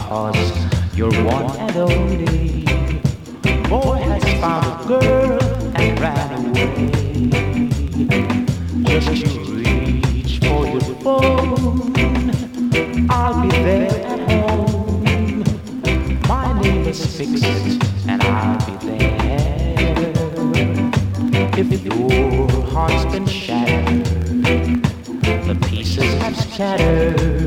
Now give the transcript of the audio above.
'cause you're one and only. Boy has found a girl and ran away. Just you reach for your phone, I'll be there at home. My name is Fix It, and I'll be there. If your heart's been shattered, the pieces have scattered.